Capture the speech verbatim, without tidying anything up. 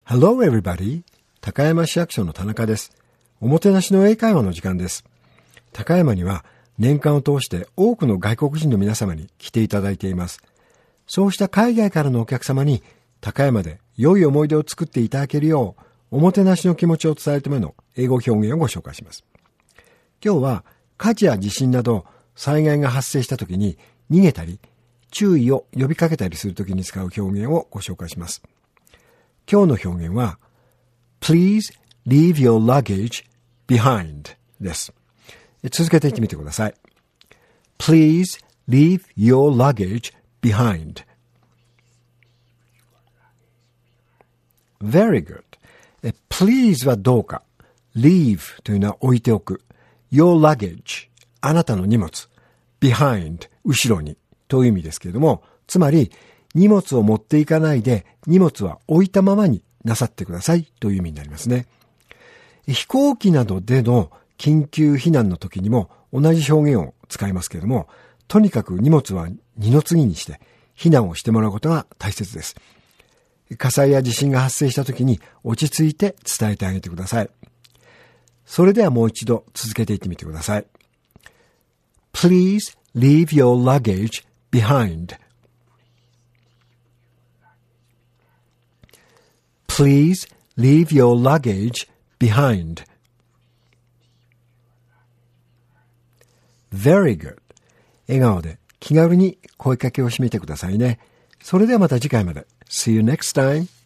Hello everybody! 高山市役所の田中です。おもてなしの英会話の時間です。高山には年間を通して多くの外国人の皆様に来ていただいています。そうした海外からのお客様に高山で良い思い出を作っていただけるようおもてなしの気持ちを伝えるための英語表現をご紹介します。今日は火事や地震など災害が発生した時に逃げたり注意を呼びかけたりする時に使う表現をご紹介します。今日の表現は Please leave your luggage behind です。続けていってみてください。Please leave your luggage behind. Very good. Please はどうか。Leave というのは置いておく。Your luggage あなたの荷物。Behind 後ろにという意味ですけれども、つまり荷物を持っていかないで荷物は置いたままになさってくださいという意味になりますね。飛行機などでの緊急避難の時にも同じ表現を使いますけれども、とにかく荷物は二の次にして避難をしてもらうことが大切です。火災や地震が発生した時に落ち着いて伝えてあげてください。それではもう一度続けていってみてください。Please leave your luggage behind.Please leave your luggage behind. Very good. 笑顔で気軽に声かけをしてみてくださいね。それではまた次回まで。See you next time.